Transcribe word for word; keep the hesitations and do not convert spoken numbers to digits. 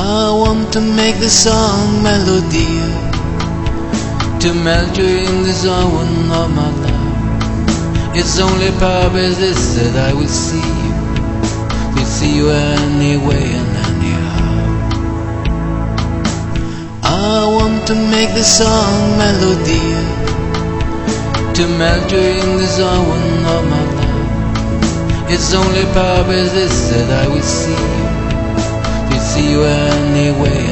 I want to make the song melody, to melt you in the zone of my love. Its only purpose is that I will see you, will see you anyway and anyhow. I want to make the song melody, to melt you in the zone of my love. Its only purpose is that I will see you, will see you anyway